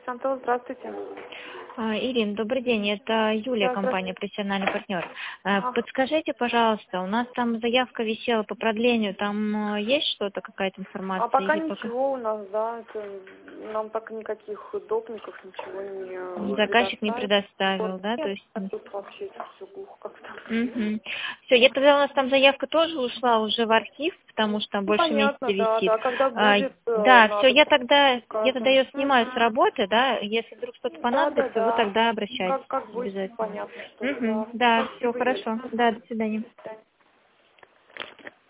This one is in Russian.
Сантал, здравствуйте. Ирина, добрый день. Это Юлия, Да, компания здравствуйте. «Профессиональный партнер». Ага. Подскажите, пожалуйста, у нас там заявка висела по продлению. Там есть что-то, какая-то А информация? пока Или пока ничего у нас, да, нам пока никаких допников, ничего не заказчик не предоставили. предоставил, Вот да? То нет, есть... тут вообще все глухо как-то. Все, я тогда у нас там заявка тоже ушла уже в архив, потому что там Ну, больше месяца понятно, да, висит. да. Когда будет, Да, все, надо я тогда сказано. ее снимаю с работы, да. Если вдруг что-то Да, да, понадобится, вы да. тогда обращайтесь Как будет, обязательно. понятно, что, да. Да, все Спасибо, Юль. хорошо. Да, до свидания. До свидания.